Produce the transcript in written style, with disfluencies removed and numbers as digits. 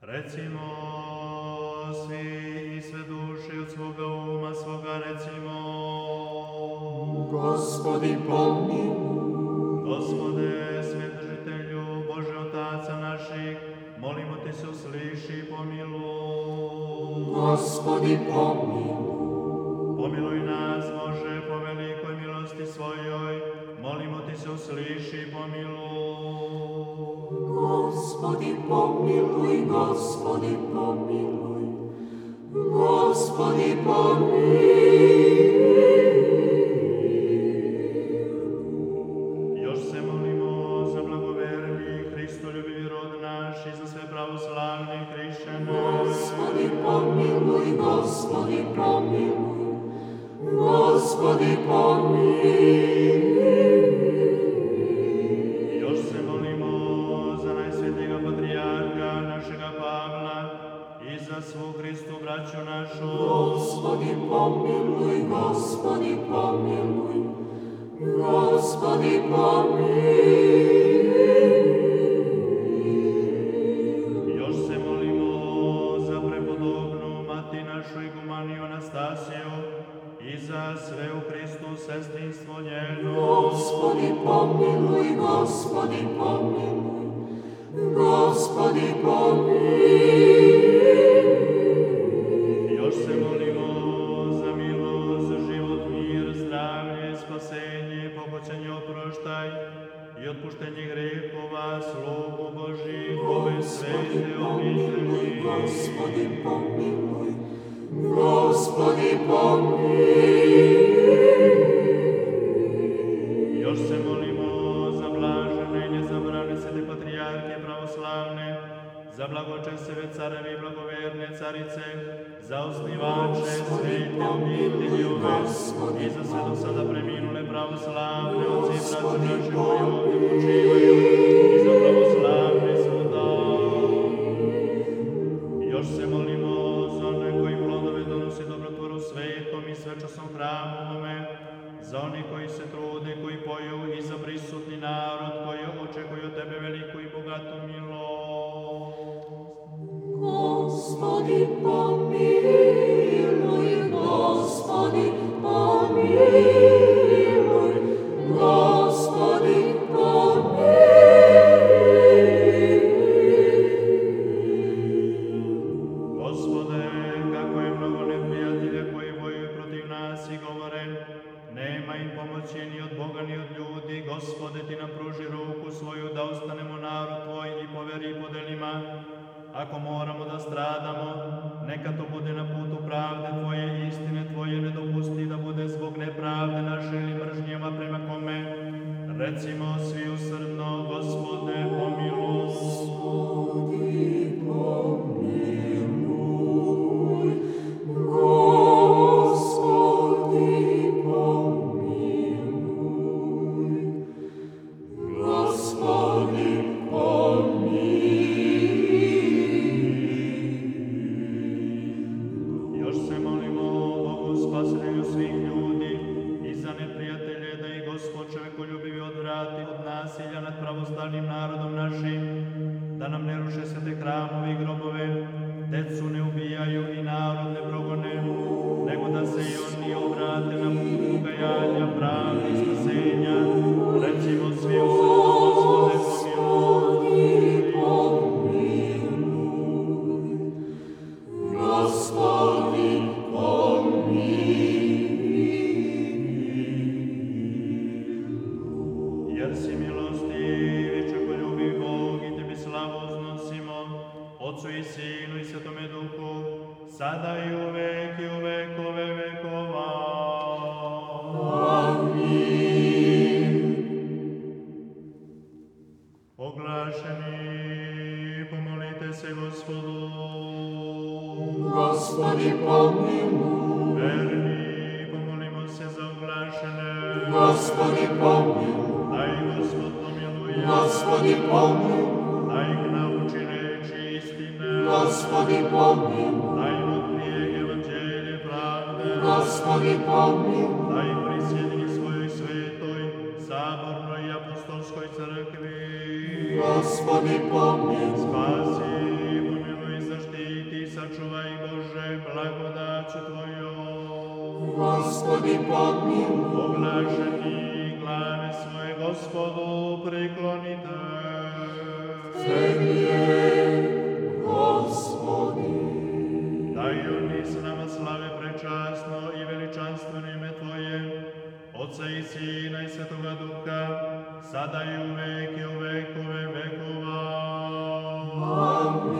Recimo svi i sve duše od svoga uma svoga recimo. Gospodi pomiluj. Gospode, svetržitelju, Bože Otaca naših, molimo Ti se usliši i pomiluj. Gospodi pomiluj. Pomiluj nas, Bože, po velikoj milosti svojoj, molimo Ti se usliši i pomiluj. Gospodi pomiluj, Gospodi pomiluj. Gospodi pomiluj. Još se molimo za blagoverni Hristoljubivi rod naš i za sve pravoslavne hrišćane. Gospodi pomiluj, Gospodi pomiluj. Gospodi pomiluj. Još se molimo za najsvetijega patrijarha našega Pavla i za svu Hristu braću našu. Gospodi pomiluj, Gospodi pomiluj. Gospodi pomiluj. Još se molimo za prepodobnu mati našu igumaniju Anastasiju i za sve u Hristu sestrinstvo njeno. Gospodi pomiluj, Gospodi pomiluj. Gospodi pomiluj. Još se molimo za milost, za život, mir, zdravlje, spasenje, pokoćenje, oproštaj i otpuštenje grehova, slugu Božih, ove svete obitelji. Gospodi pomiluj. Gospodi pomiluj. Još se molimo za blažene i nezabrane svete patrijarke pravoslavne, za blagočeseve carevi i blagoverne carice, za osnivače svete obitelji ove i za sve do sada preminule pravoslavne oci i braću naši koji ovdje počivaju i za pravoslavne svuda. Još se molimo za one koji plodove donosi dobrotvoru svetom i svečasnom hramu ovome, za oni koji se trude, koji poju i za prisutni narod koji očekuje od Tebe veliku i bogatu milost. Gospodi pomiluj, Gospodi pomiluj, Gospodi pomiluj. Gospode, kako je mnogo neprijatelja koji bojuju protiv nas i govore, nema im pomoći ni od Boga ni od ljudi. Gospode, Ti nam pruži ruku svoju da ostanemo narod Tvoj i po veri i po delima. Ako moramo da stradamo, neka to bude na putu pravde Tvoje i istine Tvoje, ne dopusti da bude zbog nepravde naše ili mržnjama prema kome. Recimo svi usrdno, Gospode, pomiluj. Gospodi pomiluj, Gospodi pomiluj, Gospodi pomiluj. Još se molimo Bogu spasitelju svih ljudi i za neprijatelje da ih Gospod čovekoljubivi odvrati od nasilja nad pravoslavnim narodom našim, da nam ne ruše svete hramove i grobove, decu ne ubijaju i narod ne progone, nego da se i oni obrate na put pokajanja, pravde i spasenja. Recimo svi u Gospode pomiluj. Gospodi pomiluj. Jer si milostiv i čokoljubiv Bog i Tebi slavu uznosimo, Otcu i Sinu i Svetome Duhu, sada i u vekove vekova. Amin. Oglašeni, pomolite se Gospodu. Gospodi pomiluj. Verni, pomolimo se za oglašene. Gospodi pomiluj. Daj Gospod pomiluje. Gospodi pomiluj. Daj ih nauči reči istine. Gospodi pomiluj. Daj im otkrije evanđelje pravde. Gospodi pomiluj. Daj im prisjedini svojoj svetoj, sabornoj i apostolskoj crkvi. Gospodi pomiluj. Spasi, pomiluj plaće Tvojo. Gospodi pomiluj, Poglašeni glave svoje Gospodu priklonite. Tebi je, Gospodi. Daj oni s nama slave prečasno i veličanstveno ime Tvoje, Otca i Sina i Svetoga Duha, sada i uvek i u veku